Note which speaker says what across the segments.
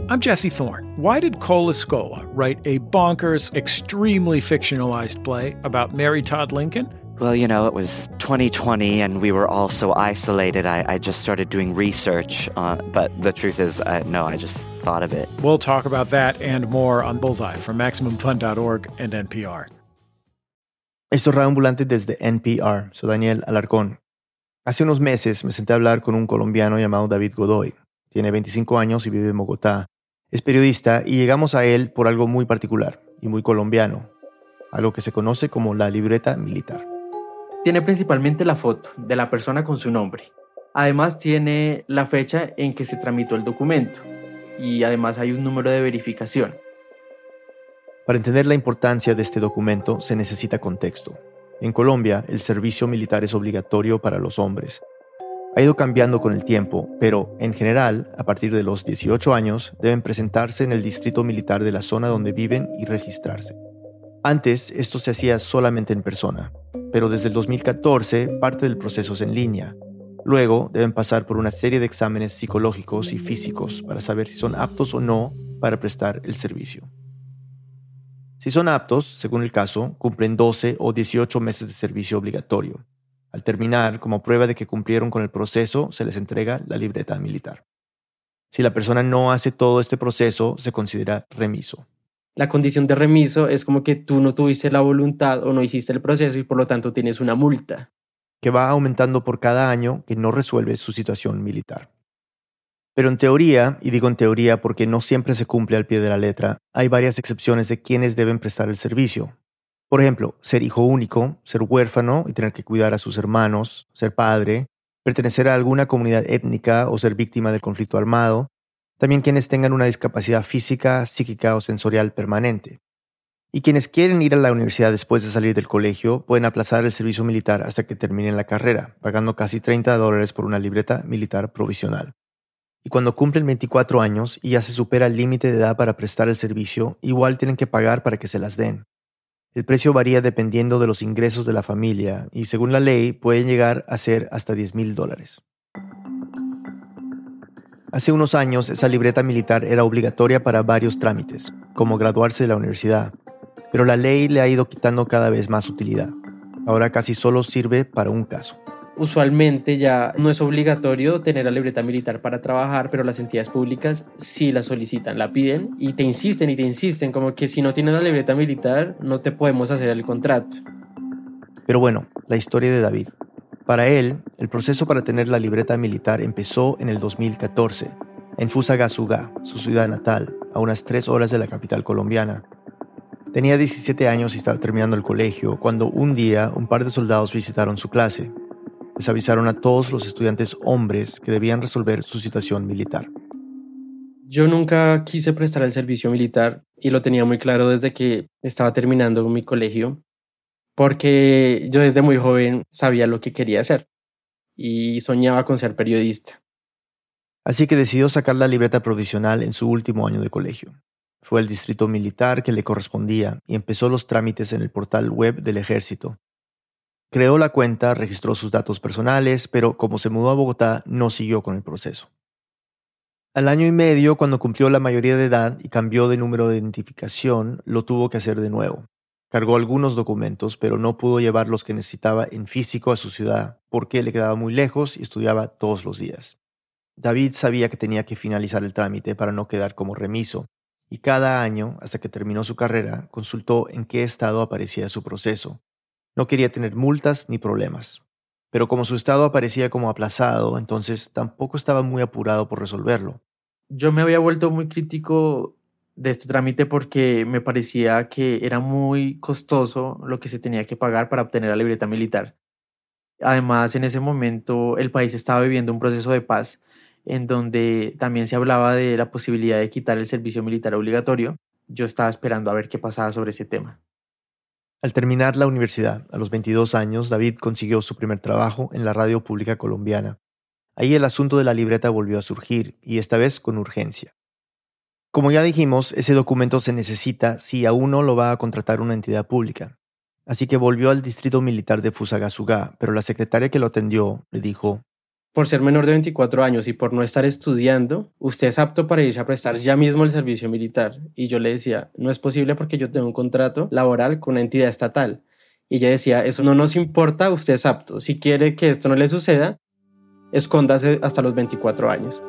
Speaker 1: I'm Jesse Thorne. Why did Cole Escola write a bonkers, extremely fictionalized play about Mary Todd Lincoln?
Speaker 2: Well, it was 2020 and we were all so isolated. I just started doing research, but the truth is, no, I just thought of it.
Speaker 1: We'll talk about that and more on Bullseye from MaximumFun.org and NPR.
Speaker 3: Esto es Radio Ambulante desde NPR. Soy Daniel Alarcón. Hace unos meses me senté a hablar con un colombiano llamado David Godoy. Tiene 25 años y vive en Bogotá. Es periodista y llegamos a él por algo muy particular y muy colombiano. Algo que se conoce como la libreta militar.
Speaker 4: Tiene principalmente la foto de la persona con su nombre. Además tiene la fecha en que se tramitó el documento y además hay un número de verificación.
Speaker 3: Para entender la importancia de este documento se necesita contexto. En Colombia, el servicio militar es obligatorio para los hombres. Ha ido cambiando con el tiempo, pero en general, a partir de los 18 años, deben presentarse en el distrito militar de la zona donde viven y registrarse. Antes, esto se hacía solamente en persona, pero desde el 2014 parte del proceso es en línea. Luego deben pasar por una serie de exámenes psicológicos y físicos para saber si son aptos o no para prestar el servicio. Si son aptos, según el caso, cumplen 12 o 18 meses de servicio obligatorio. Al terminar, como prueba de que cumplieron con el proceso, se les entrega la libreta militar. Si la persona no hace todo este proceso, se considera remiso.
Speaker 4: La condición de remiso es como que tú no tuviste la voluntad o no hiciste el proceso y por lo tanto tienes una multa.
Speaker 3: Que va aumentando por cada año que no resuelve su situación militar. Pero en teoría, y digo en teoría porque no siempre se cumple al pie de la letra, hay varias excepciones de quienes deben prestar el servicio. Por ejemplo, ser hijo único, ser huérfano y tener que cuidar a sus hermanos, ser padre, pertenecer a alguna comunidad étnica o ser víctima del conflicto armado, también quienes tengan una discapacidad física, psíquica o sensorial permanente. Y quienes quieren ir a la universidad después de salir del colegio pueden aplazar el servicio militar hasta que terminen la carrera, pagando casi $30 por una libreta militar provisional. Y cuando cumplen 24 años y ya se supera el límite de edad para prestar el servicio, igual tienen que pagar para que se las den. El precio varía dependiendo de los ingresos de la familia y según la ley pueden llegar a ser hasta $10,000. Hace unos años esa libreta militar era obligatoria para varios trámites, como graduarse de la universidad, pero la ley le ha ido quitando cada vez más utilidad. Ahora casi solo sirve para un caso.
Speaker 4: Usualmente ya no es obligatorio tener la libreta militar para trabajar, pero las entidades públicas sí la solicitan, la piden y te insisten, como que si no tienes la libreta militar no te podemos hacer el contrato.
Speaker 3: Pero bueno, la historia de David. Para él, el proceso para tener la libreta militar empezó en el 2014, en Fusagasugá, su ciudad natal, a unas 3 horas de la capital colombiana. Tenía 17 años y estaba terminando el colegio cuando un día un par de soldados visitaron su clase. Les avisaron a todos los estudiantes hombres que debían resolver su situación militar.
Speaker 4: Yo nunca quise prestar el servicio militar y lo tenía muy claro desde que estaba terminando mi colegio, porque yo desde muy joven sabía lo que quería hacer y soñaba con ser periodista.
Speaker 3: Así que decidió sacar la libreta provisional en su último año de colegio. Fue al distrito militar que le correspondía y empezó los trámites en el portal web del ejército. Creó la cuenta, registró sus datos personales, pero como se mudó a Bogotá, no siguió con el proceso. Al año y medio, cuando cumplió la mayoría de edad y cambió de número de identificación, lo tuvo que hacer de nuevo. Cargó algunos documentos, pero no pudo llevar los que necesitaba en físico a su ciudad, porque le quedaba muy lejos y estudiaba todos los días. David sabía que tenía que finalizar el trámite para no quedar como remiso, y cada año, hasta que terminó su carrera, consultó en qué estado aparecía su proceso. No quería tener multas ni problemas. Pero como su estado aparecía como aplazado, entonces tampoco estaba muy apurado por resolverlo.
Speaker 4: Yo me había vuelto muy crítico de este trámite porque me parecía que era muy costoso lo que se tenía que pagar para obtener la libreta militar. Además, en ese momento el país estaba viviendo un proceso de paz en donde también se hablaba de la posibilidad de quitar el servicio militar obligatorio. Yo estaba esperando a ver qué pasaba sobre ese tema.
Speaker 3: Al terminar la universidad, a los 22 años, David consiguió su primer trabajo en la radio pública colombiana. Ahí el asunto de la libreta volvió a surgir, y esta vez con urgencia. Como ya dijimos, ese documento se necesita si a uno lo va a contratar una entidad pública. Así que volvió al distrito militar de Fusagasugá, pero la secretaria que lo atendió le dijo:
Speaker 5: por ser menor de 24 años y por no estar estudiando, usted es apto para irse a prestar ya mismo el servicio militar. Y yo le decía, no es posible porque yo tengo un contrato laboral con una entidad estatal. Y ella decía, eso no nos importa, usted es apto. Si quiere que esto no le suceda, escóndase hasta los 24 años.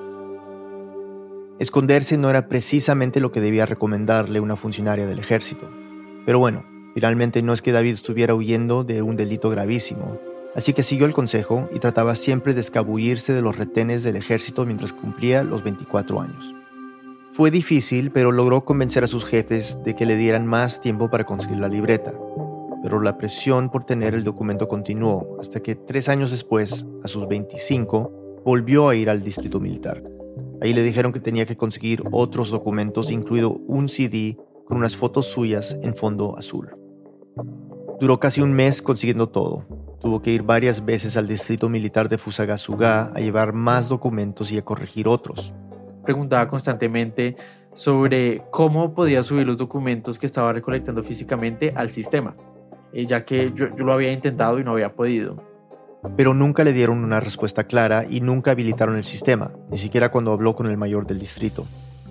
Speaker 3: Esconderse no era precisamente lo que debía recomendarle una funcionaria del ejército. Pero bueno, finalmente no es que David estuviera huyendo de un delito gravísimo. Así que siguió el consejo y trataba siempre de escabullirse de los retenes del ejército mientras cumplía los 24 años. Fue difícil, pero logró convencer a sus jefes de que le dieran más tiempo para conseguir la libreta. Pero la presión por tener el documento continuó hasta que 3 años después, a sus 25, volvió a ir al distrito militar. Ahí le dijeron que tenía que conseguir otros documentos, incluido un CD con unas fotos suyas en fondo azul. Duró casi un mes consiguiendo todo. Tuvo que ir varias veces al distrito militar de Fusagasugá a llevar más documentos y a corregir otros.
Speaker 4: Preguntaba constantemente sobre cómo podía subir los documentos que estaba recolectando físicamente al sistema, ya que yo lo había intentado y no había podido.
Speaker 3: Pero nunca le dieron una respuesta clara y nunca habilitaron el sistema, ni siquiera cuando habló con el mayor del distrito.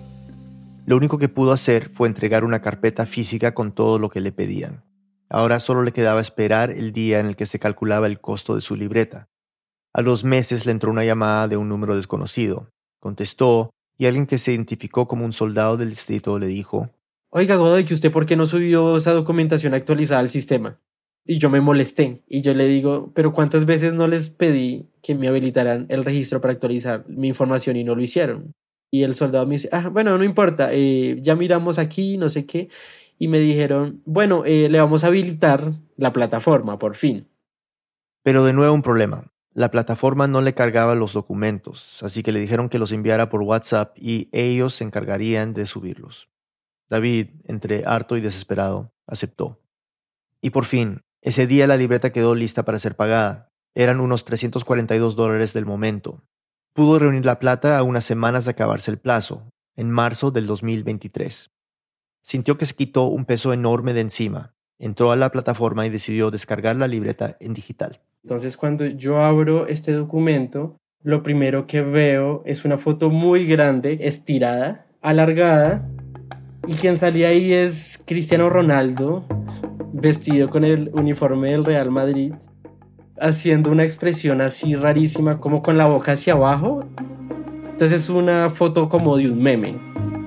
Speaker 3: Lo único que pudo hacer fue entregar una carpeta física con todo lo que le pedían. Ahora solo le quedaba esperar el día en el que se calculaba el costo de su libreta. A los meses le entró una llamada de un número desconocido. Contestó y alguien que se identificó como un soldado del distrito le dijo:
Speaker 5: Oiga, Godoy, ¿que usted por qué no subió esa documentación actualizada al sistema? Y yo me molesté. Y yo le digo, pero ¿cuántas veces no les pedí que me habilitaran el registro para actualizar mi información y no lo hicieron? Y el soldado me dice, bueno, no importa, ya miramos aquí, no sé qué. Y me dijeron, bueno, le vamos a habilitar la plataforma, por fin.
Speaker 3: Pero de nuevo un problema. La plataforma no le cargaba los documentos, así que le dijeron que los enviara por WhatsApp y ellos se encargarían de subirlos. David, entre harto y desesperado, aceptó. Y por fin, ese día la libreta quedó lista para ser pagada. Eran unos $342 del momento. Pudo reunir la plata a unas semanas de acabarse el plazo, en marzo del 2023. Sintió que se quitó un peso enorme de encima. Entró a la plataforma y decidió descargar la libreta en digital.
Speaker 5: Entonces, cuando yo abro este documento, lo primero que veo es una foto muy grande, estirada, alargada, y quien salía ahí es Cristiano Ronaldo, vestido con el uniforme del Real Madrid, haciendo una expresión así rarísima, como con la boca hacia abajo. Entonces es una foto como de un meme.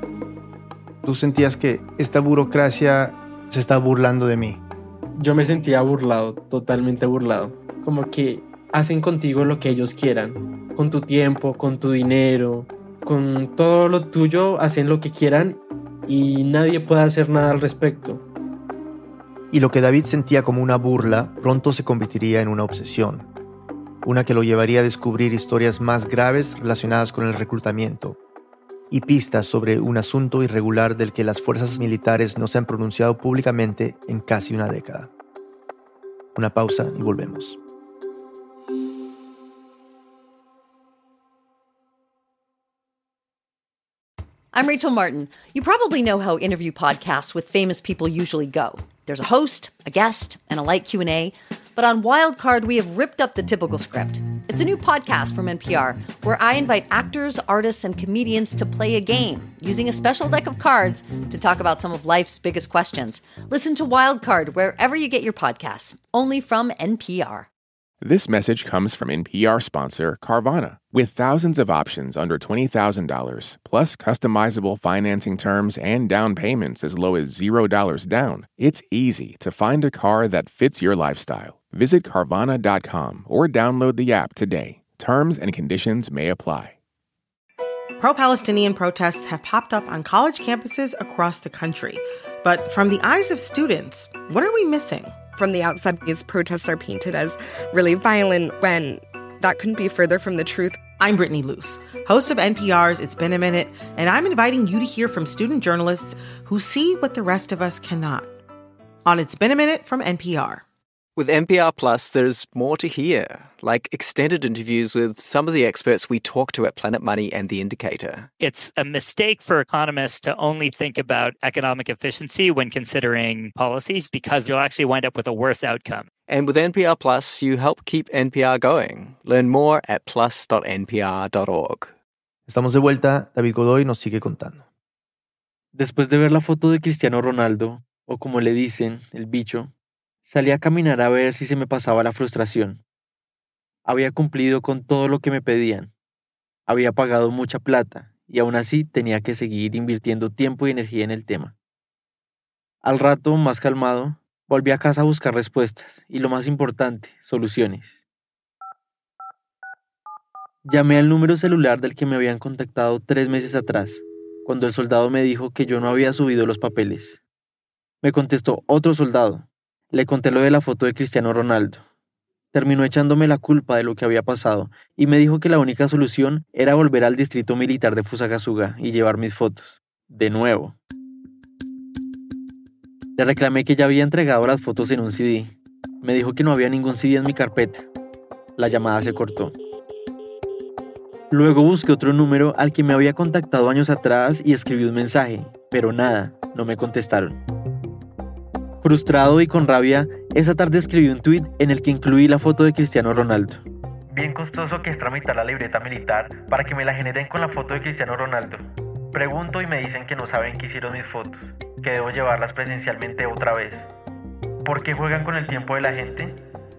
Speaker 1: ¿Tú sentías que esta burocracia se está burlando de mí?
Speaker 5: Yo me sentía burlado, totalmente burlado. Como que hacen contigo lo que ellos quieran. Con tu tiempo, con tu dinero, con todo lo tuyo, hacen lo que quieran y nadie puede hacer nada al respecto.
Speaker 3: Y lo que David sentía como una burla pronto se convertiría en una obsesión. Una que lo llevaría a descubrir historias más graves relacionadas con el reclutamiento y pistas sobre un asunto irregular del que las fuerzas militares no se han pronunciado públicamente en casi una década. Una pausa y volvemos.
Speaker 6: I'm Rachel Martin. You probably know how interview podcasts with famous people usually go. There's a host, a guest, and a light Q&A. But on Wildcard, we have ripped up the typical script. It's a new podcast from NPR where I invite actors, artists, and comedians to play a game using a special deck of cards to talk about some of life's biggest questions. Listen to Wildcard wherever you get your podcasts, only from NPR.
Speaker 7: This message comes from NPR sponsor Carvana. With thousands of options under $20,000, plus customizable financing terms and down payments as low as $0 down, it's easy to find a car that fits your lifestyle. Visit Carvana.com or download the app today. Terms and conditions may apply.
Speaker 8: Pro-Palestinian protests have popped up on college campuses across the country. But from the eyes of students, what are we missing?
Speaker 9: From the outside, these protests are painted as really violent when that couldn't be further from the truth.
Speaker 8: I'm Brittany Luce, host of NPR's It's Been a Minute, and I'm inviting you to hear from student journalists who see what the rest of us cannot. On It's Been a Minute from NPR.
Speaker 10: With NPR Plus, there's more to hear, like extended interviews with some of the experts we talk to at Planet Money and The Indicator.
Speaker 11: It's a mistake for economists to only think about economic efficiency when considering policies because you'll actually wind up with a worse outcome.
Speaker 10: And with NPR Plus, you help keep NPR going. Learn more at plus.npr.org.
Speaker 3: Estamos de vuelta, David Godoy nos sigue contando.
Speaker 4: Después de ver la foto de Cristiano Ronaldo, o como le dicen, el bicho, salí a caminar a ver si se me pasaba la frustración. Había cumplido con todo lo que me pedían. Había pagado mucha plata y aún así tenía que seguir invirtiendo tiempo y energía en el tema. Al rato, más calmado, volví a casa a buscar respuestas y lo más importante, soluciones. Llamé al número celular del que me habían contactado 3 meses atrás, cuando el soldado me dijo que yo no había subido los papeles. Me contestó otro soldado. Le conté lo de la foto de Cristiano Ronaldo. Terminó echándome la culpa de lo que había pasado y me dijo que la única solución era volver al distrito militar de Fusagasugá y llevar mis fotos. De nuevo. Le reclamé que ya había entregado las fotos en un CD. Me dijo que no había ningún CD en mi carpeta. La llamada se cortó. Luego busqué otro número al que me había contactado años atrás y escribí un mensaje, pero nada, no me contestaron. Frustrado y con rabia, esa tarde escribí un tuit en el que incluí la foto de Cristiano Ronaldo. Bien costoso que es tramitar la libreta militar para que me la generen con la foto de Cristiano Ronaldo. Pregunto y me dicen que no saben qué hicieron mis fotos, que debo llevarlas presencialmente otra vez. ¿Por qué juegan con el tiempo de la gente?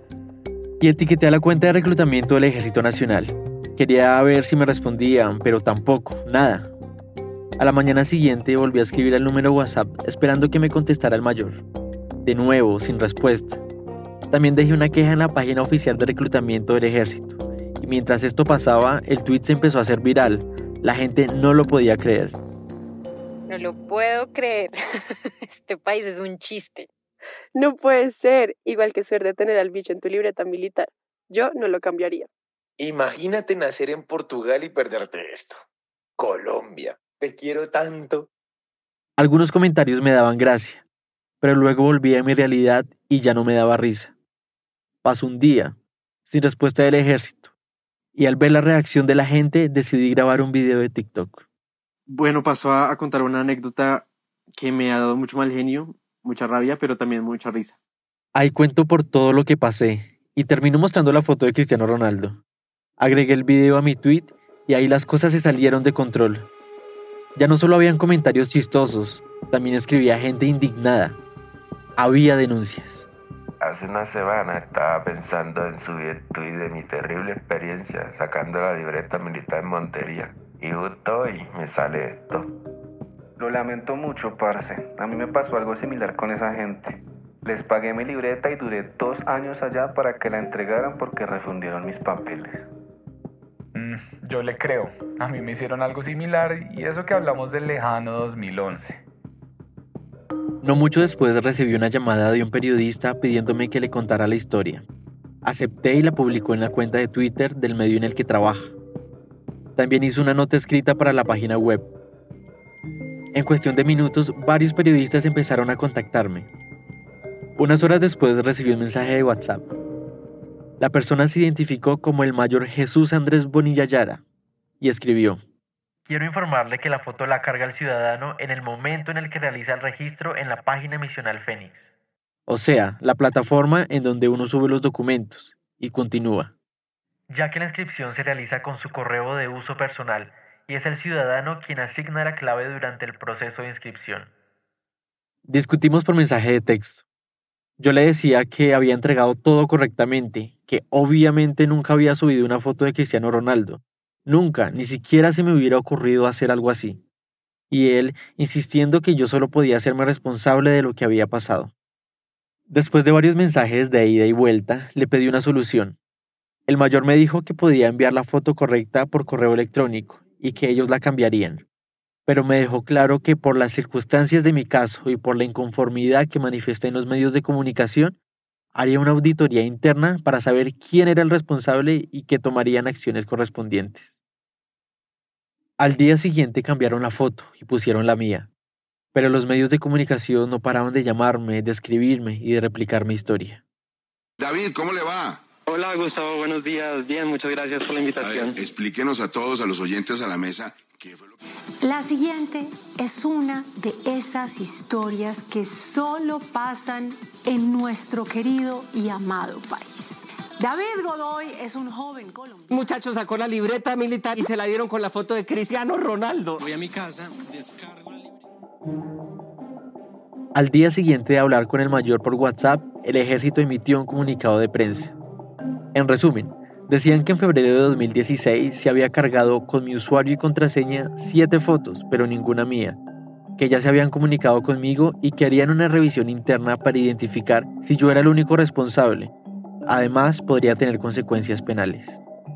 Speaker 4: Y etiqueté a la cuenta de reclutamiento del Ejército Nacional. Quería ver si me respondían, pero tampoco, nada. A la mañana siguiente volví a escribir al número WhatsApp esperando que me contestara el mayor. De nuevo, sin respuesta. También dejé una queja en la página oficial de reclutamiento del ejército. Y mientras esto pasaba, el tweet se empezó a hacer viral. La gente no lo podía creer.
Speaker 12: No lo puedo creer. Este país es un chiste.
Speaker 13: No puede ser. Igual que suerte tener al bicho en tu libreta militar. Yo no lo cambiaría.
Speaker 14: Imagínate nacer en Portugal y perderte esto. Colombia, te quiero tanto.
Speaker 4: Algunos comentarios me daban gracia. Pero luego volví a mi realidad y ya no me daba risa. Pasó un día, sin respuesta del ejército, y al ver la reacción de la gente decidí grabar un video de TikTok. Bueno, paso a contar una anécdota que me ha dado mucho mal genio, mucha rabia, pero también mucha risa. Ahí cuento por todo lo que pasé, y termino mostrando la foto de Cristiano Ronaldo. Agregué el video a mi tweet y ahí las cosas se salieron de control. Ya no solo habían comentarios chistosos, también escribía gente indignada. Había denuncias.
Speaker 15: Hace una semana estaba pensando en subir el tuit de mi terrible experiencia sacando la libreta militar en Montería. Y justo hoy me sale esto.
Speaker 16: Lo lamento mucho, parce. A mí me pasó algo similar con esa gente. Les pagué mi libreta y duré 2 años allá para que la entregaran porque refundieron mis papeles.
Speaker 17: Yo le creo. A mí me hicieron algo similar y eso que hablamos del lejano 2011.
Speaker 4: No mucho después recibí una llamada de un periodista pidiéndome que le contara la historia. Acepté y la publicó en la cuenta de Twitter del medio en el que trabaja. También hizo una nota escrita para la página web. En cuestión de minutos, varios periodistas empezaron a contactarme. Unas horas después recibí un mensaje de WhatsApp. La persona se identificó como el mayor Jesús Andrés Bonilla Yara y escribió: quiero informarle que la foto la carga el ciudadano en el momento en el que realiza el registro en la página misional Fénix. O sea, la plataforma en donde uno sube los documentos, y continúa. Ya que la inscripción se realiza con su correo de uso personal y es el ciudadano quien asigna la clave durante el proceso de inscripción. Discutimos por mensaje de texto. Yo le decía que había entregado todo correctamente, que obviamente nunca había subido una foto de Cristiano Ronaldo. Nunca, ni siquiera se me hubiera ocurrido hacer algo así. Y él insistiendo que yo solo podía hacerme responsable de lo que había pasado. Después de varios mensajes de ida y vuelta, le pedí una solución. El mayor me dijo que podía enviar la foto correcta por correo electrónico y que ellos la cambiarían. Pero me dejó claro que por las circunstancias de mi caso y por la inconformidad que manifesté en los medios de comunicación, haría una auditoría interna para saber quién era el responsable y que tomarían acciones correspondientes. Al día siguiente cambiaron la foto y pusieron la mía, pero los medios de comunicación no paraban de llamarme, de escribirme y de replicar mi historia.
Speaker 18: David, ¿cómo le va?
Speaker 19: Hola, Gustavo, buenos días. Bien, muchas gracias por la invitación.
Speaker 18: A ver, explíquenos a todos, a los oyentes a la mesa, ¿qué fue lo que...
Speaker 20: La siguiente es una de esas historias que solo pasan en nuestro querido y amado país. David Godoy es un joven colombiano.
Speaker 21: Un muchacho sacó la libreta militar y se la dieron con la foto de Cristiano Ronaldo.
Speaker 22: Voy a mi casa, descargo la libreta.
Speaker 4: Al día siguiente de hablar con el mayor por WhatsApp, el ejército emitió un comunicado de prensa. En resumen, decían que en febrero de 2016 se había cargado con mi usuario y contraseña 7 fotos, pero ninguna mía, que ya se habían comunicado conmigo y que harían una revisión interna para identificar si yo era el único responsable. Además, podría tener consecuencias penales.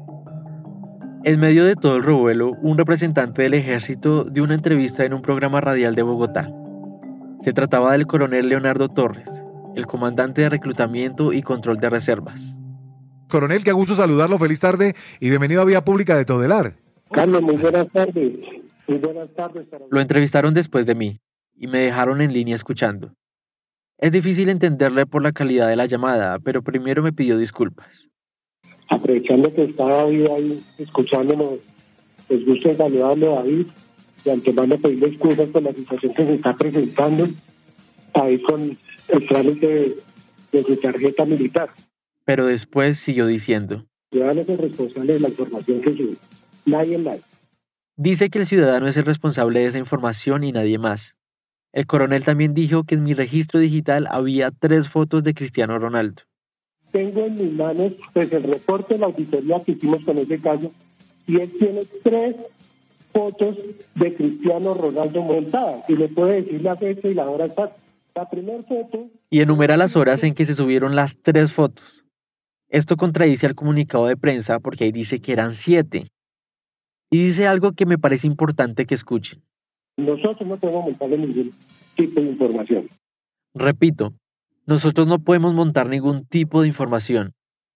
Speaker 4: En medio de todo el revuelo, un representante del ejército dio una entrevista en un programa radial de Bogotá. Se trataba del coronel Leonardo Torres, el comandante de reclutamiento y control de reservas.
Speaker 23: Coronel, qué gusto saludarlo, feliz tarde y bienvenido a Vía Pública de Todelar.
Speaker 24: Carlos, muy buenas tardes. Muy buenas tardes.
Speaker 4: Lo entrevistaron después de mí y me dejaron en línea escuchando. Es difícil entenderle por la calidad de la llamada, pero primero me pidió disculpas.
Speaker 24: Aprovechando que estaba David ahí escuchándonos, les gusta saludarle a David y antemano pedirle excusas por la situación que se está presentando ahí con el trámite de su tarjeta militar.
Speaker 4: Pero después siguió diciendo:
Speaker 24: Ciudadano es el responsable de la información que sube. Nadie más.
Speaker 4: Dice que el ciudadano es el responsable de esa información y nadie más. El coronel también dijo que en mi registro digital había 3 fotos de Cristiano Ronaldo.
Speaker 24: Tengo en mis manos pues el reporte de la auditoría que hicimos con ese caso y él tiene 3 fotos de Cristiano Ronaldo montadas y le puede decir la fecha y la hora exacta. La primera foto...
Speaker 4: Y enumera las horas en que se subieron las 3 fotos. Esto contradice al comunicado de prensa porque ahí dice que eran 7. Y dice algo que me parece importante que escuchen.
Speaker 24: Nosotros no podemos montarle ningún tipo de información.
Speaker 4: Repito, nosotros no podemos montar ningún tipo de información.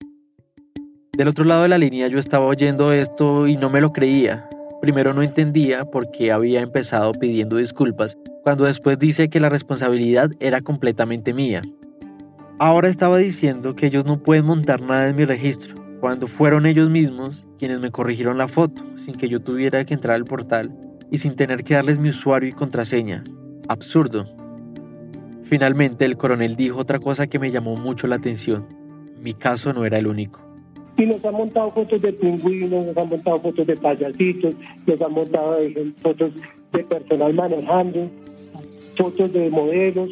Speaker 4: Del otro lado de la línea yo estaba oyendo esto y no me lo creía. Primero no entendía por qué había empezado pidiendo disculpas, cuando después dice que la responsabilidad era completamente mía. Ahora estaba diciendo que ellos no pueden montar nada en mi registro, cuando fueron ellos mismos quienes me corrigieron la foto, sin que yo tuviera que entrar al portal y sin tener que darles mi usuario y contraseña. Absurdo. Finalmente el coronel dijo otra cosa que me llamó mucho la atención. Mi caso no era el único.
Speaker 24: Y nos han montado fotos de pingüinos, nos han montado fotos de payasitos, nos han montado fotos de personal manejando, fotos de modelos.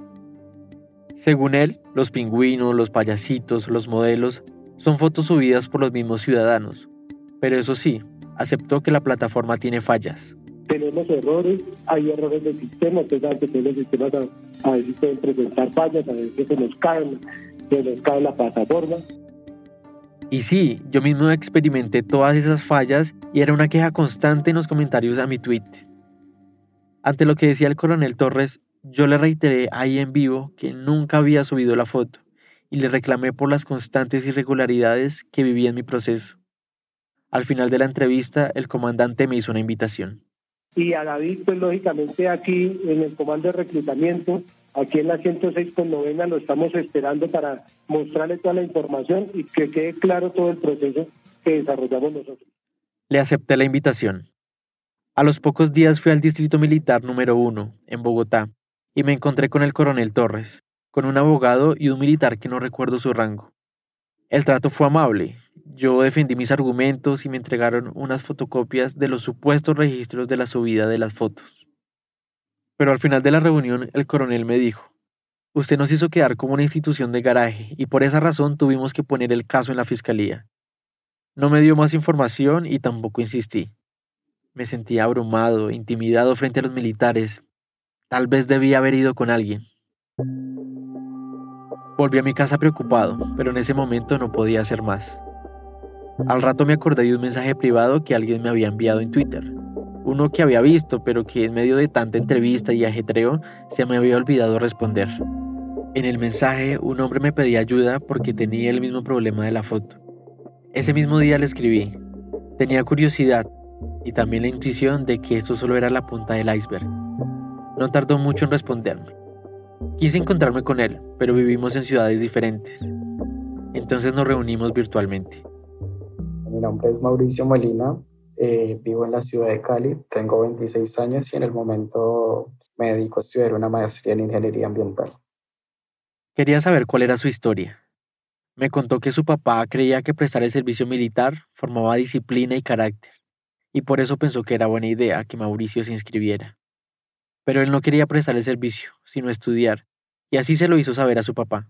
Speaker 4: Según él, los pingüinos, los payasitos, los modelos son fotos subidas por los mismos ciudadanos. Pero eso sí, aceptó que la plataforma tiene fallas.
Speaker 24: Tenemos errores, hay errores del sistema, entonces que los sistemas a veces pueden presentar fallas, a veces se nos cae la plataforma.
Speaker 4: Y sí, yo mismo experimenté todas esas fallas y era una queja constante en los comentarios a mi tweet. Ante lo que decía el coronel Torres, yo le reiteré ahí en vivo que nunca había subido la foto y le reclamé por las constantes irregularidades que vivía en mi proceso. Al final de la entrevista, el comandante me hizo una invitación.
Speaker 24: Y a David, pues lógicamente aquí en el comando de reclutamiento, aquí en la 106 con novena, lo estamos esperando para mostrarle toda la información y que quede claro todo el proceso que desarrollamos nosotros.
Speaker 4: Le acepté la invitación. A los pocos días fui al Distrito Militar número 1, en Bogotá, y me encontré con el coronel Torres, con un abogado y un militar que no recuerdo su rango. El trato fue amable. Yo defendí mis argumentos y me entregaron unas fotocopias de los supuestos registros de la subida de las fotos. Pero al final de la reunión el coronel me dijo: usted nos hizo quedar como una institución de garaje y por esa razón tuvimos que poner el caso en la fiscalía. No me dio más información y tampoco insistí. Me sentía abrumado, intimidado frente a los militares. Tal vez debía haber ido con alguien. Volví a mi casa preocupado, pero en ese momento no podía hacer más. Al rato me acordé de un mensaje privado que alguien me había enviado en Twitter. Uno que había visto, pero que en medio de tanta entrevista y ajetreo se me había olvidado responder. En el mensaje, un hombre me pedía ayuda porque tenía el mismo problema de la foto. Ese mismo día le escribí. Tenía curiosidad y también la intuición de que esto solo era la punta del iceberg. No tardó mucho en responderme. Quise encontrarme con él, pero vivimos en ciudades diferentes. Entonces nos reunimos virtualmente.
Speaker 1: Mi nombre es Mauricio Molina, vivo en la ciudad de Cali, tengo 26 años y en el momento me dedico a estudiar una maestría en ingeniería ambiental.
Speaker 4: Quería saber cuál era su historia. Me contó que su papá creía que prestar el servicio militar formaba disciplina y carácter, y por eso pensó que era buena idea que Mauricio se inscribiera. Pero él no quería prestar el servicio, sino estudiar, y así se lo hizo saber a su papá.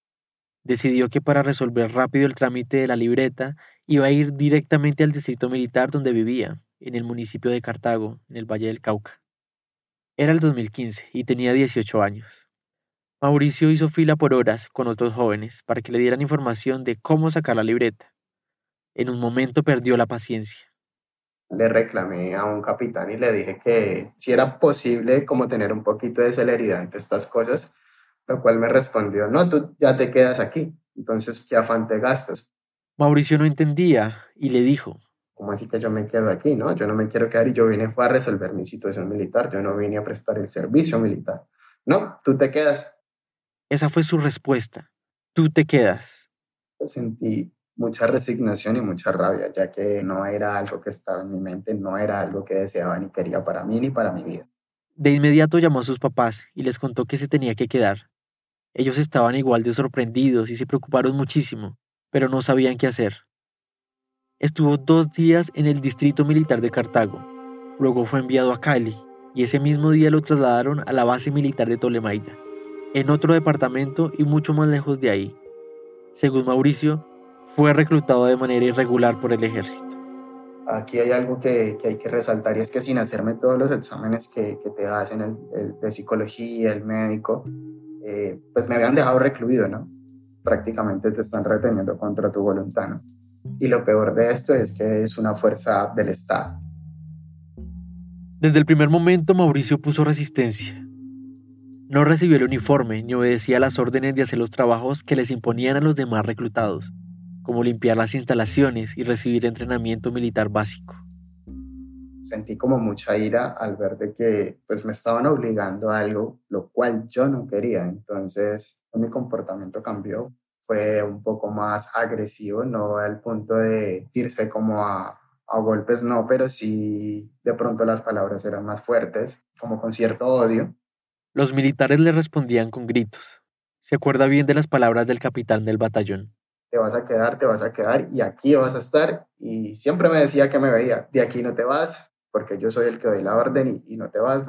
Speaker 4: Decidió que para resolver rápido el trámite de la libreta, iba a ir directamente al distrito militar donde vivía, en el municipio de Cartago, en el Valle del Cauca. Era el 2015 y tenía 18 años. Mauricio hizo fila por horas con otros jóvenes para que le dieran información de cómo sacar la libreta. En un momento perdió la paciencia.
Speaker 1: Le reclamé a un capitán y le dije que si era posible como tener un poquito de celeridad ante estas cosas, lo cual me respondió, no, tú ya te quedas aquí, entonces ¿qué afán te gastas?
Speaker 4: Mauricio no entendía y le dijo,
Speaker 1: ¿cómo así que yo me quedo aquí? No, yo no me quiero quedar y yo vine fue a resolver mi situación militar, yo no vine a prestar el servicio militar. No, tú te quedas.
Speaker 4: Esa fue su respuesta. Tú te quedas.
Speaker 1: Sentí mucha resignación y mucha rabia, ya que no era algo que estaba en mi mente, no era algo que deseaba ni quería para mí ni para mi vida.
Speaker 4: De inmediato llamó a sus papás y les contó que se tenía que quedar. Ellos estaban igual de sorprendidos y se preocuparon muchísimo, pero no sabían qué hacer. Estuvo 2 días en el distrito militar de Cartago. Luego fue enviado a Cali y ese mismo día lo trasladaron a la base militar de Tolemaida, en otro departamento y mucho más lejos de ahí. Según Mauricio, fue reclutado de manera irregular por el ejército.
Speaker 1: Aquí hay algo que hay que resaltar y es que sin hacerme todos los exámenes que te hacen, el de psicología, el médico, pues me habían dejado recluido, ¿no? Prácticamente te están reteniendo contra tu voluntad, ¿no? Y lo peor de esto es que es una fuerza del Estado.
Speaker 4: Desde el primer momento Mauricio puso resistencia. No recibió el uniforme ni obedecía las órdenes de hacer los trabajos que les imponían a los demás reclutados, como limpiar las instalaciones y recibir entrenamiento militar básico.
Speaker 1: Sentí como mucha ira al ver de que pues me estaban obligando a algo, lo cual yo no quería. Entonces mi comportamiento cambió, fue un poco más agresivo, no al punto de irse como a golpes, no, pero sí de pronto las palabras eran más fuertes, como con cierto odio.
Speaker 4: Los militares le respondían con gritos. Se acuerda bien de las palabras del capitán del batallón.
Speaker 1: Te vas a quedar y aquí vas a estar. Y siempre me decía que me veía, de aquí no te vas, porque yo soy el que doy la orden y no te vas.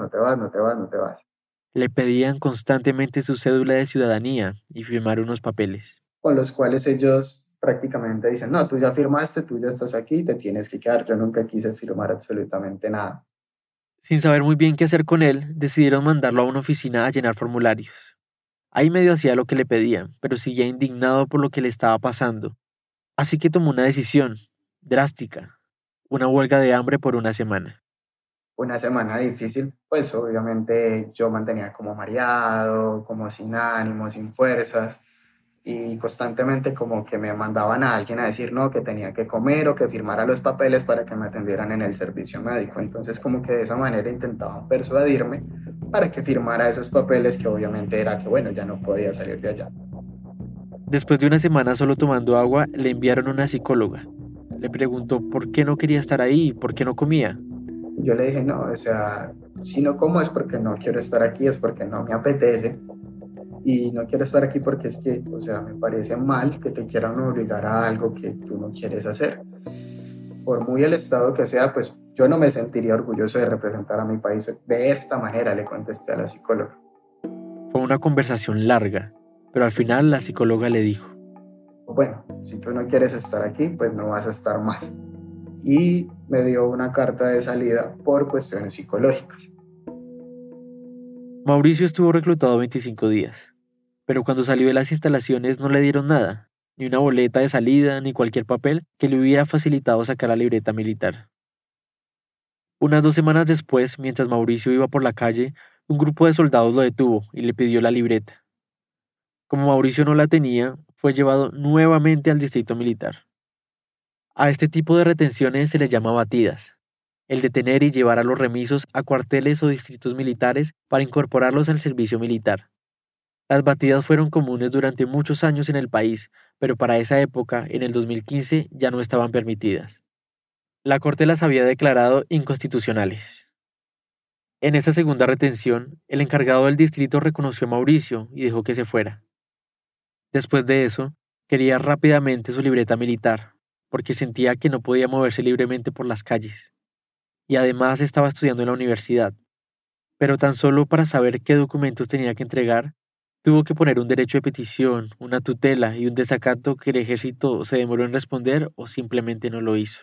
Speaker 1: Le
Speaker 4: pedían constantemente su cédula de ciudadanía y firmar unos papeles.
Speaker 1: Con los cuales ellos prácticamente dicen, no, tú ya firmaste, tú ya estás aquí, te tienes que quedar. Yo nunca quise firmar absolutamente nada.
Speaker 4: Sin saber muy bien qué hacer con él, decidieron mandarlo a una oficina a llenar formularios. Ahí medio hacía lo que le pedían, pero seguía indignado por lo que le estaba pasando. Así que tomó una decisión drástica, una huelga de hambre por 1 semana.
Speaker 1: Una semana difícil, pues obviamente yo mantenía como mareado, como sin ánimo, sin fuerzas, y constantemente como que me mandaban a alguien a decir no, que tenía que comer o que firmara los papeles para que me atendieran en el servicio médico. Entonces como que de esa manera intentaban persuadirme para que firmara esos papeles, que obviamente era que bueno, ya no podía salir de allá.
Speaker 4: Después de 1 semana solo tomando agua, le enviaron a una psicóloga. Le preguntó por qué no quería estar ahí, por qué no comía.
Speaker 1: Yo le dije, no, o sea, si no como es porque no quiero estar aquí, es porque no me apetece. Y no quiero estar aquí porque es que, o sea, me parece mal que te quieran obligar a algo que tú no quieres hacer. Por muy el estado que sea, pues yo no me sentiría orgulloso de representar a mi país de esta manera, le contesté a la psicóloga.
Speaker 4: Fue una conversación larga, pero al final la psicóloga le dijo,
Speaker 1: bueno, si tú no quieres estar aquí, pues no vas a estar más. Y me dio una carta de salida por cuestiones psicológicas.
Speaker 4: Mauricio estuvo reclutado 25 días, pero cuando salió de las instalaciones no le dieron nada, ni una boleta de salida, ni cualquier papel que le hubiera facilitado sacar la libreta militar. Unas 2 semanas después, mientras Mauricio iba por la calle, un grupo de soldados lo detuvo y le pidió la libreta. Como Mauricio no la tenía, fue llevado nuevamente al distrito militar. A este tipo de retenciones se les llama batidas. El detener y llevar a los remisos a cuarteles o distritos militares para incorporarlos al servicio militar. Las batidas fueron comunes durante muchos años en el país, pero para esa época, en el 2015, ya no estaban permitidas. La Corte las había declarado inconstitucionales. En esa segunda retención, el encargado del distrito reconoció a Mauricio y dejó que se fuera. Después de eso, quería rápidamente su libreta militar, porque sentía que no podía moverse libremente por las calles. Y además estaba estudiando en la universidad. Pero tan solo para saber qué documentos tenía que entregar, tuvo que poner un derecho de petición, una tutela y un desacato que el ejército se demoró en responder o simplemente no lo hizo.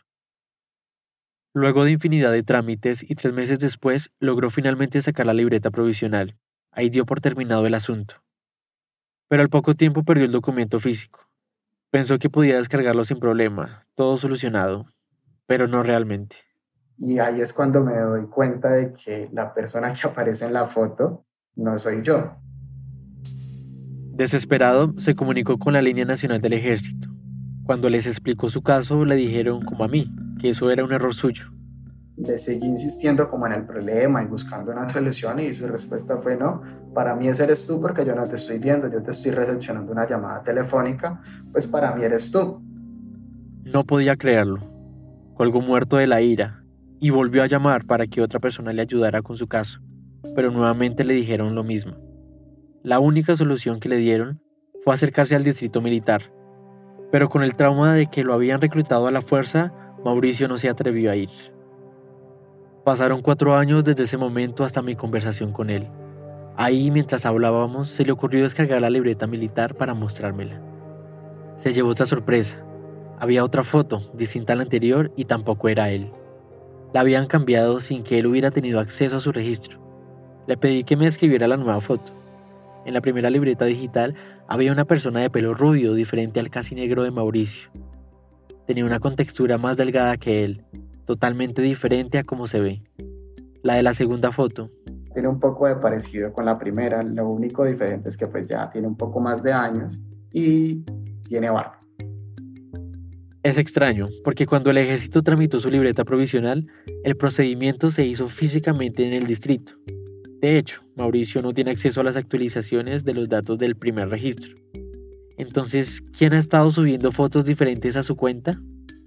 Speaker 4: Luego de infinidad de trámites y 3 meses después, logró finalmente sacar la libreta provisional. Ahí dio por terminado el asunto. Pero al poco tiempo perdió el documento físico. Pensó que podía descargarlo sin problema, todo solucionado, pero no realmente.
Speaker 1: Y ahí es cuando me doy cuenta de que la persona que aparece en la foto no soy yo.
Speaker 4: Desesperado, se comunicó con la Línea Nacional del Ejército. Cuando les explicó su caso, le dijeron, como a mí, que eso era un error suyo.
Speaker 1: Le seguí insistiendo como en el problema y buscando una solución y su respuesta fue no, para mí ese eres tú porque yo no te estoy viendo, yo te estoy recepcionando una llamada telefónica, pues para mí eres tú.
Speaker 4: No podía creerlo. Colgó muerto de la ira y volvió a llamar para que otra persona le ayudara con su caso, pero nuevamente le dijeron lo mismo. La única solución que le dieron fue acercarse al distrito militar, pero con el trauma de que lo habían reclutado a la fuerza, Mauricio no se atrevió a ir. Pasaron 4 años desde ese momento hasta mi conversación con él. Ahí, mientras hablábamos, se le ocurrió descargar la libreta militar para mostrármela. Se llevó otra sorpresa. Había otra foto, distinta a la anterior, y tampoco era él. La habían cambiado sin que él hubiera tenido acceso a su registro. Le pedí que me escribiera la nueva foto. En la primera libreta digital había una persona de pelo rubio diferente al casi negro de Mauricio. Tenía una contextura más delgada que él, totalmente diferente a cómo se ve. La de la segunda foto.
Speaker 1: Tiene un poco de parecido con la primera, lo único diferente es que pues ya tiene un poco más de años y tiene barba.
Speaker 4: Es extraño, porque cuando el ejército tramitó su libreta provisional, el procedimiento se hizo físicamente en el distrito. De hecho, Mauricio no tiene acceso a las actualizaciones de los datos del primer registro. Entonces, ¿quién ha estado subiendo fotos diferentes a su cuenta?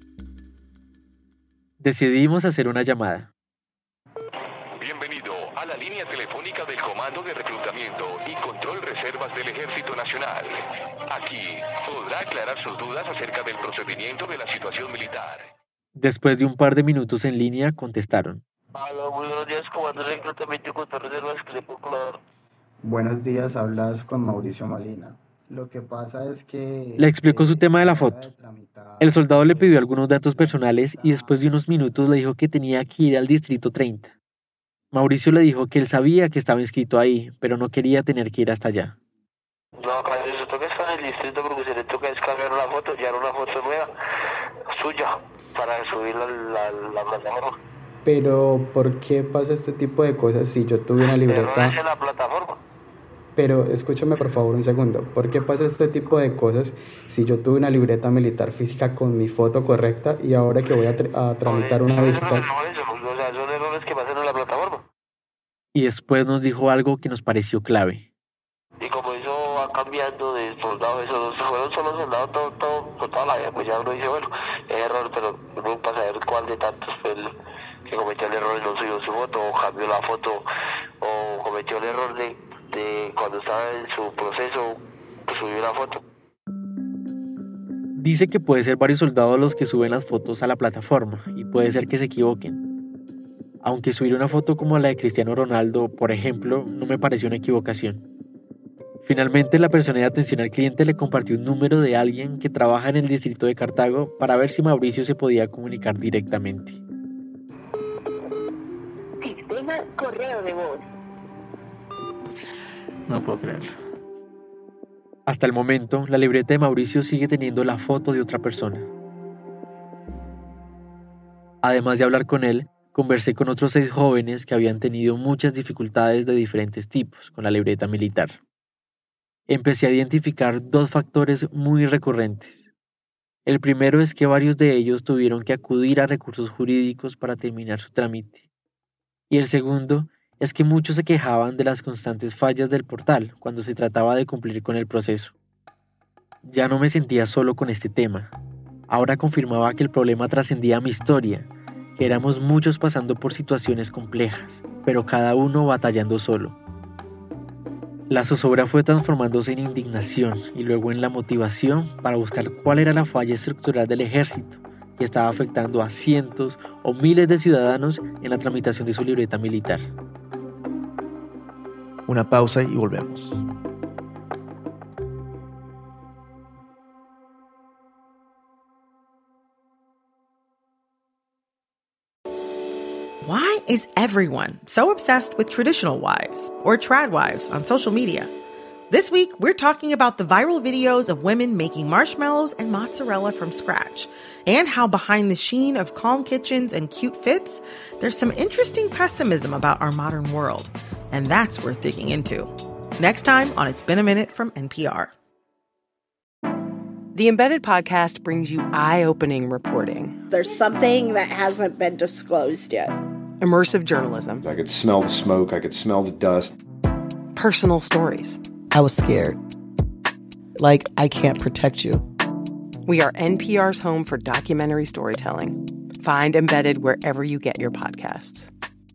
Speaker 4: Decidimos hacer una llamada.
Speaker 2: Bienvenido a la línea telefónica del Comando de Reclutamiento y Control Reservas del Ejército Nacional. Aquí podrá aclarar sus dudas acerca del procedimiento de la situación militar.
Speaker 4: Después de un par de minutos en línea, contestaron.
Speaker 5: Hola, muy buenos días, Comando de Reclutamiento y Control Reservas, ¿qué le puedo colaborar?
Speaker 1: Buenos días, hablas con Mauricio Molina. Lo que pasa es que...
Speaker 4: Le explicó su tema de la foto. El soldado le pidió algunos datos personales y después de unos minutos le dijo que tenía que ir al distrito 30. Mauricio le dijo que él sabía que estaba inscrito ahí, pero no quería tener que ir hasta allá.
Speaker 5: No, acá se toca estar en el distrito porque se le toca descargar una foto, ya era una foto nueva, suya, para subirla a la plataforma.
Speaker 1: Pero, ¿por qué pasa este tipo de cosas si yo tuve una libreta?
Speaker 5: Errores en la plataforma.
Speaker 1: Pero escúchame por favor un segundo. ¿Por qué pasa este tipo de cosas si yo tuve una libreta militar física con mi foto correcta y ahora que voy a tramitar una digital?
Speaker 5: Son errores que pasan en la plataforma.
Speaker 4: Y después nos dijo algo que nos pareció clave.
Speaker 5: Y como eso va cambiando de soldado, eso fueron solo soldados por toda la vida, pues ya uno dice, bueno, es error, pero uno para saber cuál de tantos fue el que cometió el error y no subió su foto, o cambió la foto, o cometió el error de cuando estaba en su proceso, pues subió la foto.
Speaker 4: Dice que puede ser varios soldados los que suben las fotos a la plataforma y puede ser que se equivoquen. Aunque subir una foto como la de Cristiano Ronaldo, por ejemplo, no me pareció una equivocación. Finalmente, la persona de atención al cliente le compartió un número de alguien que trabaja en el distrito de Cartago para ver si Mauricio se podía comunicar directamente.
Speaker 5: Sistema correo de voz.
Speaker 4: No puedo creerlo. Hasta el momento, la libreta de Mauricio sigue teniendo la foto de otra persona. Además de hablar con él, conversé con otros 6 jóvenes que habían tenido muchas dificultades de diferentes tipos con la libreta militar. Empecé a identificar 2 factores muy recurrentes. El primero es que varios de ellos tuvieron que acudir a recursos jurídicos para terminar su trámite. Y el segundo es que muchos se quejaban de las constantes fallas del portal cuando se trataba de cumplir con el proceso. Ya no me sentía solo con este tema. Ahora confirmaba que el problema trascendía mi historia, que éramos muchos pasando por situaciones complejas, pero cada uno batallando solo. La zozobra fue transformándose en indignación y luego en la motivación para buscar cuál era la falla estructural del ejército que estaba afectando a cientos o miles de ciudadanos en la tramitación de su libreta militar.
Speaker 3: Una pausa y volvemos.
Speaker 6: Why is everyone so obsessed with traditional wives or trad wives on social media? This week, we're talking about the viral videos of women making marshmallows and mozzarella from scratch, and how behind the sheen of calm kitchens and cute fits, there's some interesting pessimism about our modern world. And that's worth digging into. Next time on It's Been a Minute from NPR.
Speaker 7: The Embedded podcast brings you eye-opening reporting.
Speaker 8: There's something that hasn't been disclosed yet.
Speaker 7: Immersive journalism.
Speaker 9: I could smell the smoke. I could smell the dust.
Speaker 7: Personal stories.
Speaker 25: I was scared. Like, I can't protect you.
Speaker 7: We are NPR's home for documentary storytelling. Find Embedded wherever you get your podcasts.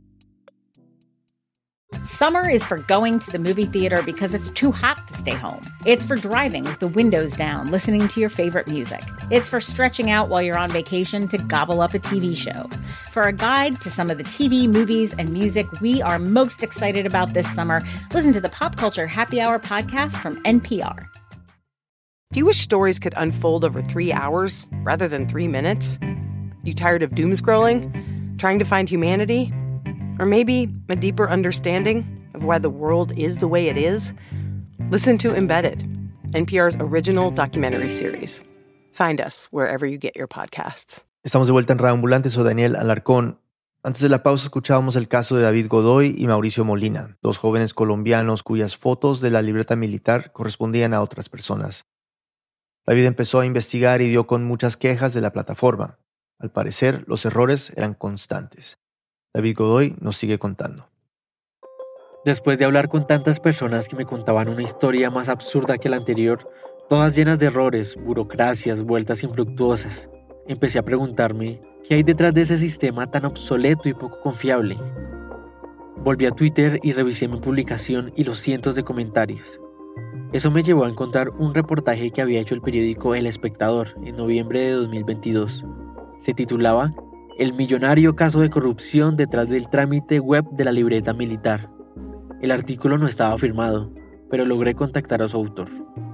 Speaker 26: Summer is for going to the movie theater because it's too hot to stay home. It's for driving with the windows down, listening to your favorite music. It's for stretching out while you're on vacation to gobble up a TV show. For a guide to some of the TV, movies, and music we are most excited about this summer, listen to the Pop Culture Happy Hour podcast from NPR.
Speaker 7: Do you wish stories could unfold over 3 hours rather than 3 minutes? You tired of doom scrolling? Trying to find humanity? Or maybe a deeper understanding of why the world is the way it is? Listen to Embedded, NPR's original documentary series. Find us wherever you get your podcasts.
Speaker 3: Estamos de vuelta en Radio Ambulante, soy Daniel Alarcón. Antes de la pausa escuchábamos el caso de David Godoy y Mauricio Molina, dos jóvenes colombianos cuyas fotos de la libreta militar correspondían a otras personas. David empezó a investigar y dio con muchas quejas de la plataforma. Al parecer, los errores eran constantes. David Godoy nos sigue contando.
Speaker 4: Después de hablar con tantas personas que me contaban una historia más absurda que la anterior, todas llenas de errores, burocracias, vueltas infructuosas, empecé a preguntarme qué hay detrás de ese sistema tan obsoleto y poco confiable. Volví a Twitter y revisé mi publicación y los cientos de comentarios. Eso me llevó a encontrar un reportaje que había hecho el periódico El Espectador en noviembre de 2022. Se titulaba El millonario caso de corrupción detrás del trámite web de la libreta militar. El artículo no estaba firmado, pero logré contactar a su autor.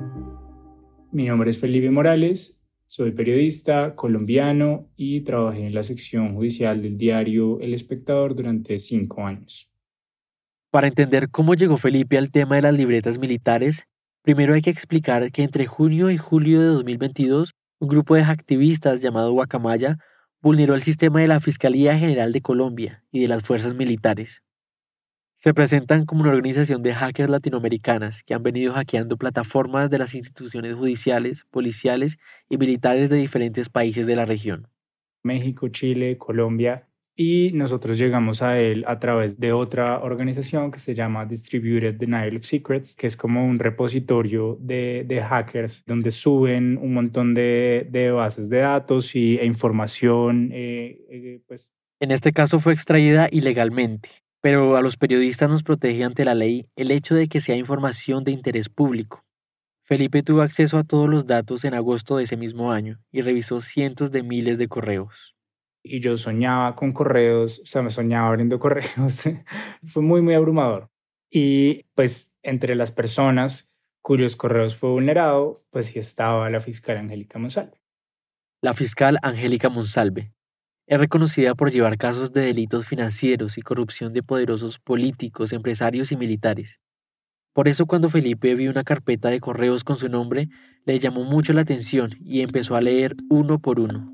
Speaker 27: Mi nombre es Felipe Morales, soy periodista colombiano y trabajé en la sección judicial del diario El Espectador durante 5 años.
Speaker 4: Para entender cómo llegó Felipe al tema de las libretas militares, primero hay que explicar que entre junio y julio de 2022, un grupo de activistas llamado Guacamaya vulneró el sistema de la Fiscalía General de Colombia y de las fuerzas militares. Se presentan como una organización de hackers latinoamericanas que han venido hackeando plataformas de las instituciones judiciales, policiales y militares de diferentes países de la región.
Speaker 27: México, Chile, Colombia, y nosotros llegamos a él a través de otra organización que se llama Distributed Denial of Secrets, que es como un repositorio de hackers donde suben un montón de bases de datos e información. Pues.
Speaker 4: En este caso fue extraída ilegalmente, pero a los periodistas nos protege ante la ley el hecho de que sea información de interés público. Felipe tuvo acceso a todos los datos en agosto de ese mismo año y revisó cientos de miles de correos.
Speaker 27: Y yo soñaba con correos, me soñaba abriendo correos. Fue muy, muy abrumador. Y pues entre las personas cuyos correos fue vulnerado, pues sí estaba la fiscal Angélica Monsalve.
Speaker 4: La fiscal Angélica Monsalve es reconocida por llevar casos de delitos financieros y corrupción de poderosos políticos, empresarios y militares. Por eso cuando Felipe vio una carpeta de correos con su nombre, le llamó mucho la atención y empezó a leer uno por uno.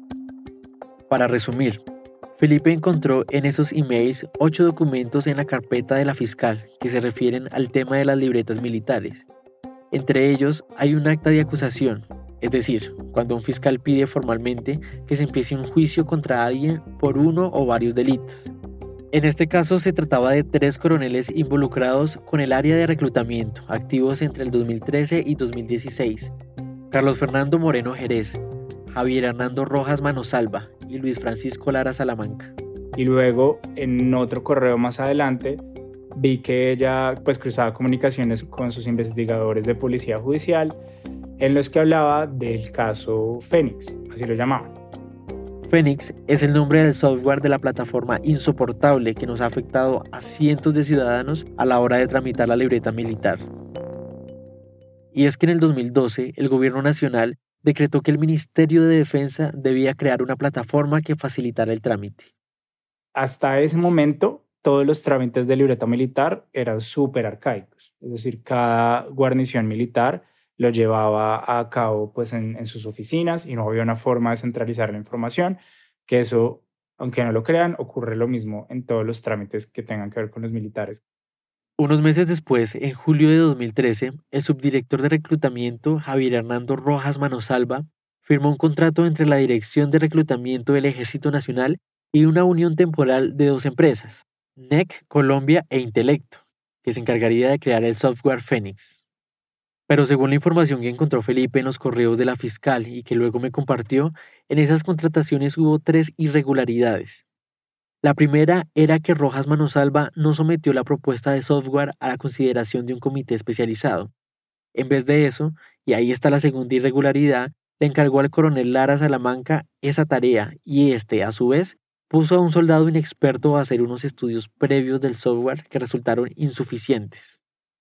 Speaker 4: Para resumir, Felipe encontró en esos emails 8 documentos en la carpeta de la fiscal que se refieren al tema de las libretas militares. Entre ellos hay un acta de acusación, es decir, cuando un fiscal pide formalmente que se empiece un juicio contra alguien por uno o varios delitos. En este caso se trataba de 3 coroneles involucrados con el área de reclutamiento, activos entre el 2013 y 2016. Carlos Fernando Moreno Jerez, Javier Hernando Rojas Manosalva y Luis Francisco Lara Salamanca.
Speaker 27: Y luego, en otro correo más adelante, vi que ella pues cruzaba comunicaciones con sus investigadores de policía judicial en los que hablaba del caso Fénix, así lo llamaban.
Speaker 4: Fénix es el nombre del software de la plataforma insoportable que nos ha afectado a cientos de ciudadanos a la hora de tramitar la libreta militar. Y es que en el 2012 el gobierno nacional decretó que el Ministerio de Defensa debía crear una plataforma que facilitara el trámite.
Speaker 27: Hasta ese momento, todos los trámites de libreta militar eran súper arcaicos. Es decir, cada guarnición militar lo llevaba a cabo pues, en sus oficinas y no había una forma de centralizar la información, que eso, aunque no lo crean, ocurre lo mismo en todos los trámites que tengan que ver con los militares.
Speaker 4: Unos meses después, en julio de 2013, el subdirector de reclutamiento, Javier Hernando Rojas Manosalva, firmó un contrato entre la Dirección de Reclutamiento del Ejército Nacional y una unión temporal de dos empresas, NEC Colombia e Intelecto, que se encargaría de crear el software Fénix. Pero según la información que encontró Felipe en los correos de la fiscal y que luego me compartió, en esas contrataciones hubo 3 irregularidades. La primera era que Rojas Manosalva no sometió la propuesta de software a la consideración de un comité especializado. En vez de eso, y ahí está la segunda irregularidad, le encargó al coronel Lara Salamanca esa tarea y a su vez, puso a un soldado inexperto a hacer unos estudios previos del software que resultaron insuficientes.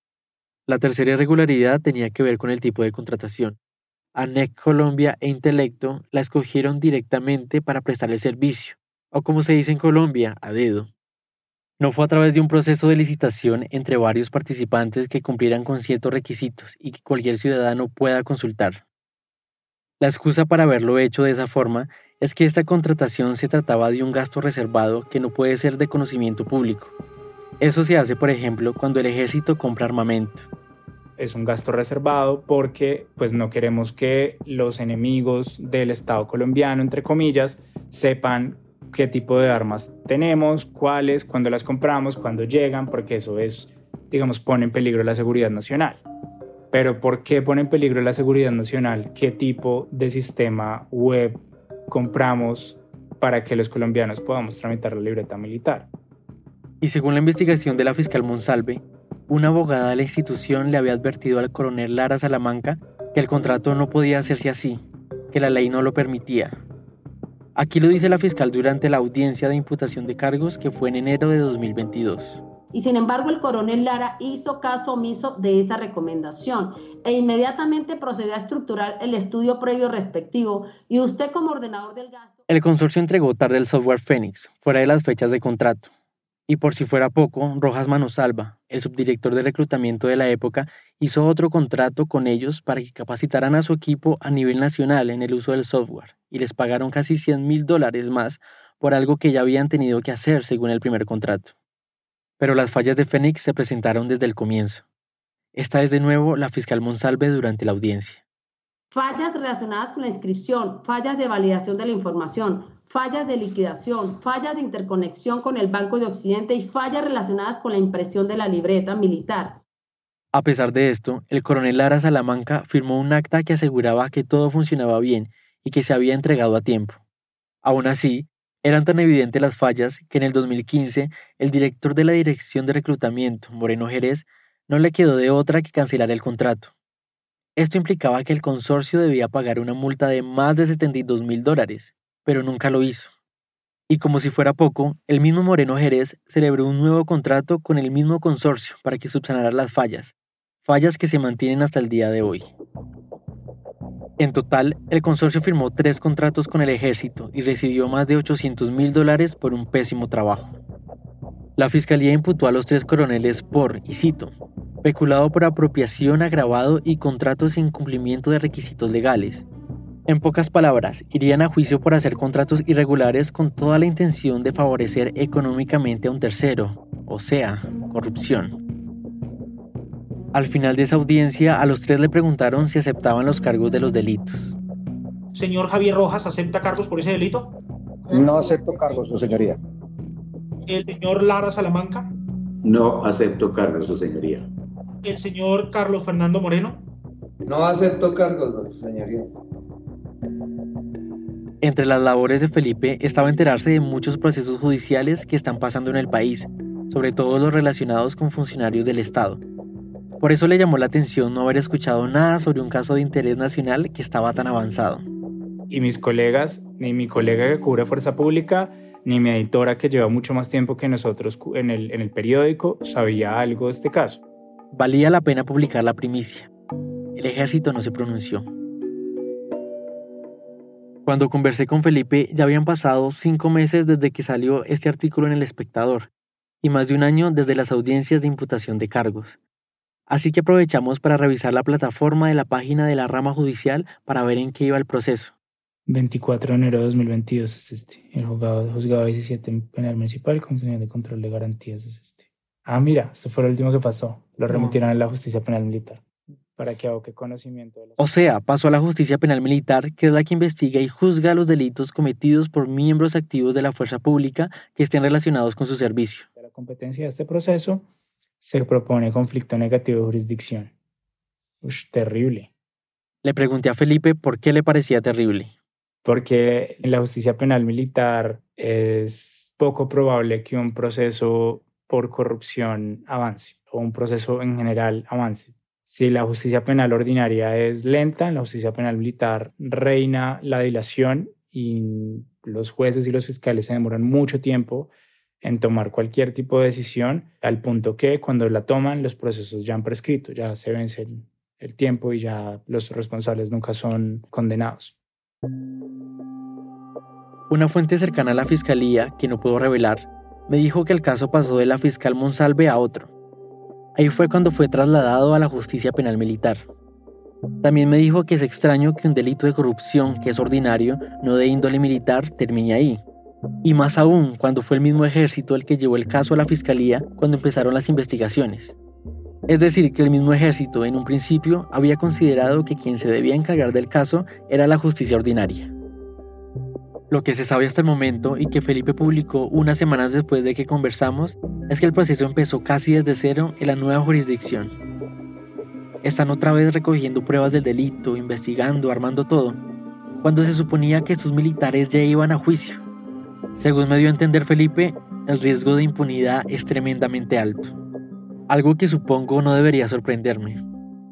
Speaker 4: La tercera irregularidad tenía que ver con el tipo de contratación. A NEC Colombia e Intelecto la escogieron directamente para prestar el servicio, o como se dice en Colombia, a dedo. No fue a través de un proceso de licitación entre varios participantes que cumplieran con ciertos requisitos y que cualquier ciudadano pueda consultar. La excusa para haberlo hecho de esa forma es que esta contratación se trataba de un gasto reservado que no puede ser de conocimiento público. Eso se hace, por ejemplo, cuando el ejército compra armamento.
Speaker 27: Es un gasto reservado porque pues, no queremos que los enemigos del Estado colombiano, entre comillas, sepan qué tipo de armas tenemos, cuáles, cuándo las compramos, cuándo llegan, porque eso es, digamos, pone en peligro la seguridad nacional. Pero ¿por qué pone en peligro la seguridad nacional? ¿Qué tipo de sistema web compramos para que los colombianos podamos tramitar la libreta militar?
Speaker 4: Y según la investigación de la fiscal Monsalve, una abogada de la institución le había advertido al coronel Lara Salamanca que el contrato no podía hacerse así, que la ley no lo permitía. Aquí lo dice la fiscal durante la audiencia de imputación de cargos que fue en enero de 2022.
Speaker 10: Y sin embargo el coronel Lara hizo caso omiso de esa recomendación e inmediatamente procedió a estructurar el estudio previo respectivo y usted como ordenador del gasto...
Speaker 4: El consorcio entregó tarde el software Fénix, fuera de las fechas de contrato. Y por si fuera poco, Rojas Manosalva, el subdirector de reclutamiento de la época, hizo otro contrato con ellos para que capacitaran a su equipo a nivel nacional en el uso del software y les pagaron casi $100,000 más por algo que ya habían tenido que hacer según el primer contrato. Pero las fallas de Fénix se presentaron desde el comienzo. Esta es de nuevo la fiscal Monsalve durante la audiencia.
Speaker 10: Fallas relacionadas con la inscripción, fallas de validación de la información, fallas de liquidación, fallas de interconexión con el Banco de Occidente y fallas relacionadas con la impresión de la libreta militar.
Speaker 4: A pesar de esto, el coronel Lara Salamanca firmó un acta que aseguraba que todo funcionaba bien y que se había entregado a tiempo. Aún así, eran tan evidentes las fallas que en el 2015 el director de la Dirección de Reclutamiento, Moreno Jerez, no le quedó de otra que cancelar el contrato. Esto implicaba que el consorcio debía pagar una multa de más de $72,000, pero nunca lo hizo. Y como si fuera poco, el mismo Moreno Jerez celebró un nuevo contrato con el mismo consorcio para que subsanara las fallas que se mantienen hasta el día de hoy. En total, el consorcio firmó 3 contratos con el ejército y recibió más de $800,000 por un pésimo trabajo. La fiscalía imputó a los 3 coroneles por, y cito, peculado por apropiación, agravado y contratos sin cumplimiento de requisitos legales. En pocas palabras, irían a juicio por hacer contratos irregulares con toda la intención de favorecer económicamente a un tercero, o sea, corrupción. Al final de esa audiencia, a los 3 le preguntaron si aceptaban los cargos de los delitos.
Speaker 11: Señor Javier Rojas, ¿acepta cargos por ese delito?
Speaker 12: No acepto cargos, su señoría.
Speaker 11: ¿El señor Lara
Speaker 13: No acepto cargos, su señoría.
Speaker 11: ¿El señor Carlos Fernando Moreno?
Speaker 13: No acepto cargos, señoría.
Speaker 4: Entre las labores de Felipe estaba enterarse de muchos procesos judiciales que están pasando en el país, sobre todo los relacionados con funcionarios del Estado. Por eso le llamó la atención no haber escuchado nada sobre un caso de interés nacional que estaba tan avanzado.
Speaker 27: Y mis colegas, ni mi colega que cubre Fuerza Pública, ni mi editora que lleva mucho más tiempo que nosotros en el periódico, sabía algo de este caso.
Speaker 4: Valía la pena publicar la primicia. El ejército no se pronunció. Cuando conversé con Felipe, ya habían pasado 5 meses desde que salió este artículo en El Espectador y más de un año desde las audiencias de imputación de cargos. Así que aprovechamos para revisar la plataforma de la página de la rama judicial para ver en qué iba el proceso.
Speaker 27: 24 de enero de 2022 es este. El juzgado 17 en penal municipal con función de control de garantías es este. Ah, mira, esto fue lo último que pasó. Lo remitieron a la justicia penal militar para que aboque conocimiento de las...
Speaker 4: O sea, pasó a la justicia penal militar, que es la que investiga y juzga los delitos cometidos por miembros activos de la fuerza pública que estén relacionados con su servicio.
Speaker 27: De la competencia de este proceso se propone conflicto negativo de jurisdicción. Terrible.
Speaker 4: Le pregunté a Felipe por qué le parecía terrible.
Speaker 27: Porque en la justicia penal militar es poco probable que un proceso por corrupción avance o un proceso en general avance. Si la justicia penal ordinaria es lenta, en la justicia penal militar reina la dilación y los jueces y los fiscales se demoran mucho tiempo en tomar cualquier tipo de decisión, al punto que cuando la toman los procesos ya han prescrito, ya se vence el tiempo y ya los responsables nunca son condenados.
Speaker 4: Una fuente cercana a la fiscalía, que no puedo revelar, me dijo que el caso pasó de la fiscal Monsalve a otro. Ahí fue cuando fue trasladado a la justicia penal militar. También me dijo que es extraño que un delito de corrupción, que es ordinario, no de índole militar, termine ahí. Y más aún cuando fue el mismo ejército el que llevó el caso a la fiscalía cuando empezaron las investigaciones. Es decir, que el mismo ejército en un principio había considerado que quien se debía encargar del caso era la justicia ordinaria. Lo que se sabe hasta el momento y que Felipe publicó unas semanas después de que conversamos es que el proceso empezó casi desde cero en la nueva jurisdicción. Están otra vez recogiendo pruebas del delito, investigando, armando todo, cuando se suponía que estos militares ya iban a juicio. Según me dio a entender Felipe, el riesgo de impunidad es tremendamente alto. Algo que supongo no debería sorprenderme.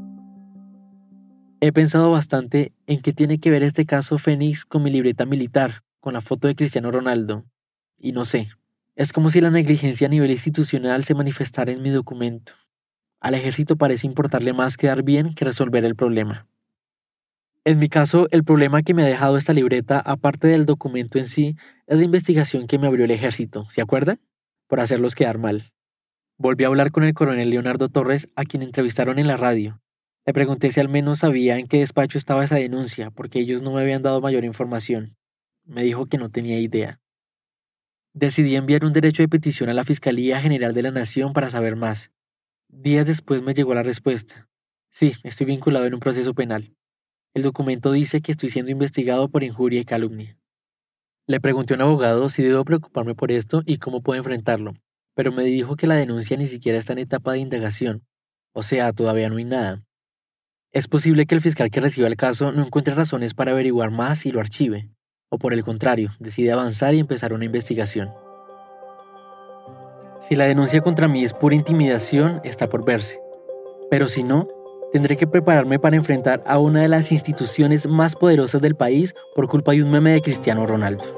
Speaker 4: He pensado bastante en qué tiene que ver este caso Fénix con mi libreta militar, con la foto de Cristiano Ronaldo. Y no sé, es como si la negligencia a nivel institucional se manifestara en mi documento. Al ejército parece importarle más quedar bien que resolver el problema. En mi caso, el problema que me ha dejado esta libreta, aparte del documento en sí, es la investigación que me abrió el ejército, ¿se acuerdan? Por hacerlos quedar mal. Volví a hablar con el coronel Leonardo Torres, a quien entrevistaron en la radio. Le pregunté si al menos sabía en qué despacho estaba esa denuncia, porque ellos no me habían dado mayor información. Me dijo que no tenía idea. Decidí enviar un derecho de petición a la Fiscalía General de la Nación para saber más. Días después me llegó la respuesta. Sí, estoy vinculado en un proceso penal. El documento dice que estoy siendo investigado por injuria y calumnia. Le pregunté a un abogado si debo preocuparme por esto y cómo puedo enfrentarlo, pero me dijo que la denuncia ni siquiera está en etapa de indagación, o sea, todavía no hay nada. Es posible que el fiscal que reciba el caso no encuentre razones para averiguar más y lo archive, o por el contrario, decide avanzar y empezar una investigación. Si la denuncia contra mí es pura intimidación, está por verse, pero si no, tendré que prepararme para enfrentar a una de las instituciones más poderosas del país por culpa de un meme de Cristiano Ronaldo.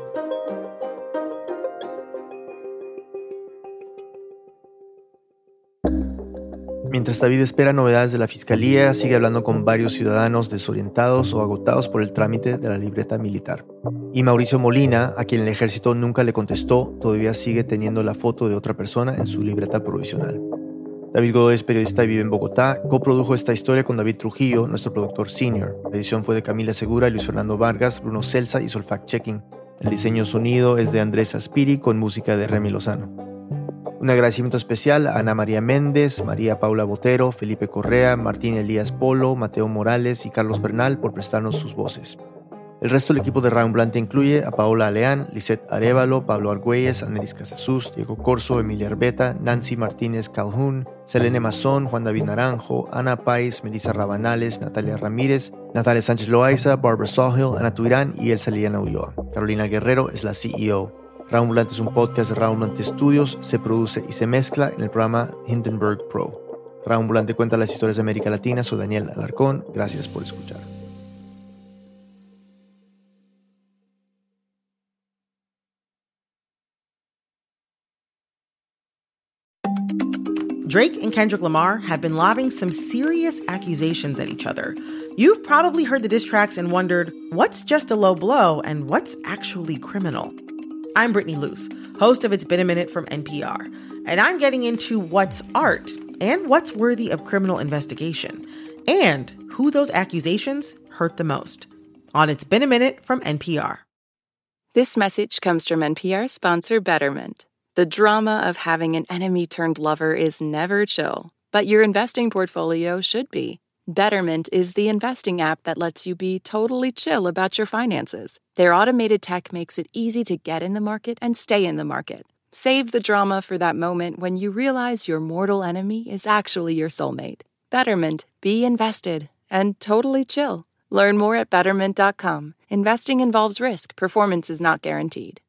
Speaker 3: Mientras David espera novedades de la fiscalía, sigue hablando con varios ciudadanos desorientados o agotados por el trámite de la libreta militar. Y Mauricio Molina, a quien el ejército nunca le contestó, todavía sigue teniendo la foto de otra persona en su libreta provisional. David Godoy es periodista y vive en Bogotá. Coprodujo esta historia con David Trujillo, nuestro productor senior. La edición fue de Camila Segura y Luis Fernando Vargas. Bruno Celsa hizo el fact-checking. El diseño sonido es de Andrés Aspiri con música de Remy Lozano. Un agradecimiento especial a Ana María Méndez, María Paula Botero, Felipe Correa, Martín Elías Polo, Mateo Morales y Carlos Bernal por prestarnos sus voces. El resto del equipo de Raumblante incluye a Paola Aleán, Lisette Arévalo, Pablo Argüelles, Anelis Casasus, Diego Corso, Emilia Arbeta, Nancy Martínez Calhoun, Selene Mazón, Juan David Naranjo, Ana Pais, Melissa Rabanales, Natalia Ramírez, Natalia Sánchez Loaiza, Barbara Sawhill, Ana Tuirán y Elsa Liliana Ulloa. Carolina Guerrero es la CEO. Raumblante es un podcast de Raumblante Studios, se produce y se mezcla en el programa Hindenburg Pro. Raumblante cuenta las historias de América Latina. Soy Daniel Alarcón. Gracias por escuchar.
Speaker 6: Drake and Kendrick Lamar have been lobbing some serious accusations at each other. You've probably heard the diss tracks and wondered, what's just a low blow and what's actually criminal? I'm Brittany Luce, host of It's Been a Minute from NPR, and I'm getting into what's art and what's worthy of criminal investigation, and who those accusations hurt the most. On It's Been a Minute from NPR.
Speaker 14: This message comes from NPR sponsor Betterment. The drama of having an enemy-turned-lover is never chill, but your investing portfolio should be. Betterment is the investing app that lets you be totally chill about your finances. Their automated tech makes it easy to get in the market and stay in the market. Save the drama for that moment when you realize your mortal enemy is actually your soulmate. Betterment. Be invested and totally chill. Learn more at Betterment.com. Investing involves risk. Performance is not guaranteed.